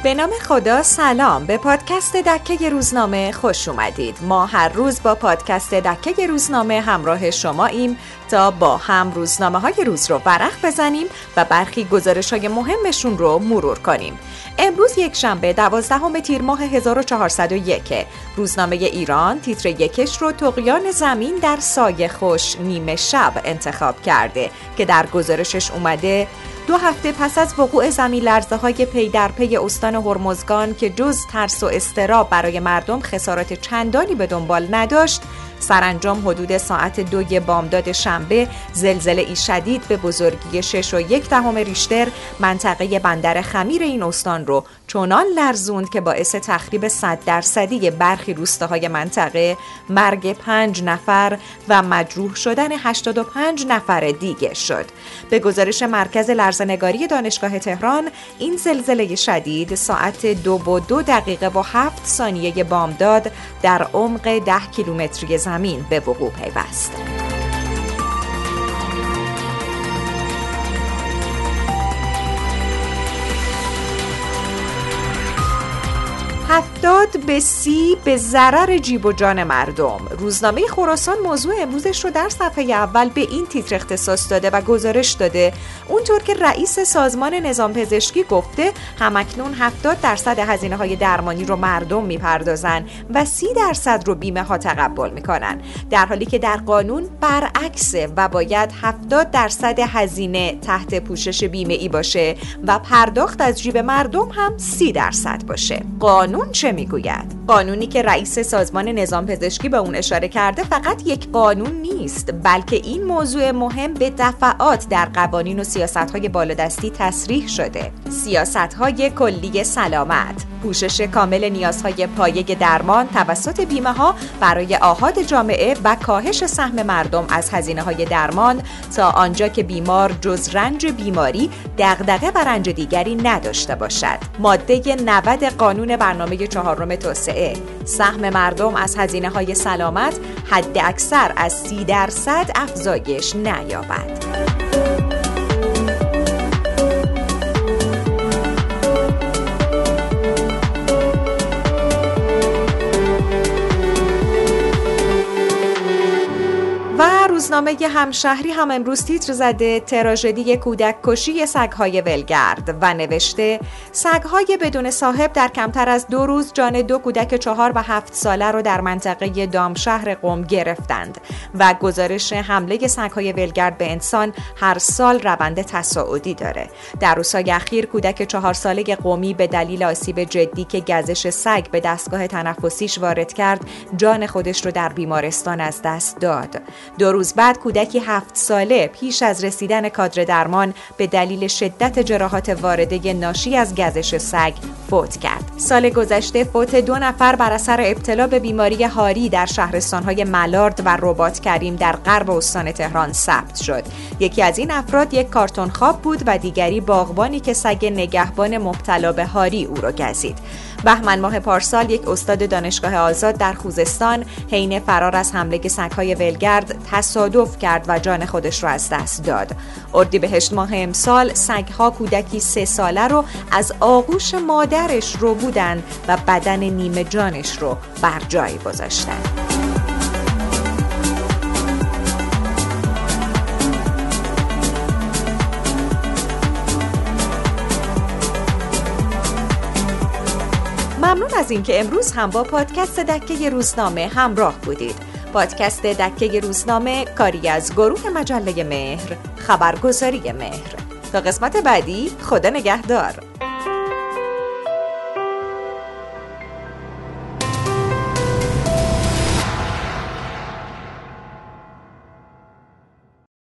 به نام خدا سلام، به پادکست دکه روزنامه خوش اومدید. ما هر روز با پادکست دکه روزنامه همراه شماییم تا با هم روزنامه های روز رو ورق بزنیم و برخی گزارش های مهمشون رو مرور کنیم. امروز یک شنبه 12 تیر ماه 1401 روزنامه ایران تیتر یکش رو طغیان زمین در سایه خوش نیمه شب انتخاب کرده که در گزارشش اومده 2 هفته پس از وقوع زمین لرزه های پی در پی استان هرمزگان که جز ترس و اضطراب برای مردم خسارات چندانی به دنبال نداشت، سرانجام حدود ساعت 2 بامداد شنبه زلزله شدید به بزرگی 6.1 ریشتر منطقه بندر خمیر این استان رو چنان لرزوند که باعث تخریب 100% برخی روستاهای منطقه، مرگ 5 نفر و مجروح شدن 85 نفر دیگه شد. به گزارش مرکز لرزه‌نگاری دانشگاه تهران، این زلزله شدید ساعت 2:02 بامداد در عمق 10 کیلومتری زمین به وقوع پیوست. به 30 به ضرر جیب و جان مردم. روزنامه خراسان موضوع امروزش رو در صفحه اول به این تیتر اختصاص داده و گزارش داده: اونطور که رئیس سازمان نظام پزشکی گفته همکنون 70% هزینه های درمانی رو مردم میپردازن و 30% رو بیمه ها تقبل میکنن، در حالی که در قانون برعکسه و باید 70% هزینه تحت پوشش بیمه ای باشه و پرداخت از جیب مردم هم 30% باشه. قانون چه میگوید؟ قانونی که رئیس سازمان نظام پزشکی به اون اشاره کرده فقط یک قانون نیست، بلکه این موضوع مهم به دفعات در قوانین و سیاست‌های بالادستی تصریح شده. سیاست‌های کلی سلامت، پوشش کامل نیازهای پایه درمان توسط بیمه‌ها برای آحاد جامعه و کاهش سهم مردم از هزینه‌های درمان تا آنجا که بیمار جز رنج بیماری دغدغه و رنج دیگری نداشته باشد. ماده 90 قانون برنامه 4 توسعه: سهم مردم از هزینه‌های سلامت حد اکثر از 30% افزایش نیابد. روزنامه همشهری هم امروز تیتر زده تراژدی کودک کشی سگ‌های ولگرد و نوشته سگ‌های بدون صاحب در کمتر از 2 روز جان 2 کودک 4 و 7 ساله رو در منطقه دامشهر قم گرفتند و گزارش حمله سگ‌های ولگرد به انسان هر سال روند تصاعدی داره. در روزهای اخیر کودک 4 ساله قمی به دلیل آسیب جدی که گزش سگ به دستگاه تنفسیش وارد کرد جان خودش رو در بیمارستان از دست داد. 2 روز بعد کودکی 7 ساله پیش از رسیدن کادر درمان به دلیل شدت جراحات وارده ناشی از گزش سگ فوت کرد. سال گذشته فوت 2 نفر بر اثر ابتلا به بیماری هاری در شهرستان‌های ملارد و رباط کریم در غرب استان تهران ثبت شد. یکی از این افراد یک کارتون خواب بود و دیگری باغبانی که سگ نگهبان مبتلا به هاری او را گزید. بهمن ماه پارسال یک استاد دانشگاه آزاد در خوزستان حین فرار از حمله سگ‌های ولگرد تصادف کرد و جان خودش را از دست داد. اردیبهشت ماه امسال سگ‌ها کودکی 3 ساله رو از آغوش مادرش رو بودن و بدن نیمه جانش رو بر جای گذاشتن. ممنون از اینکه امروز هم با پادکست دکه روزنامه همراه بودید. پادکست دکه روزنامه کاری از گروه مجله مهر، خبرگزاری مهر. تا قسمت بعدی، خدا نگهدار.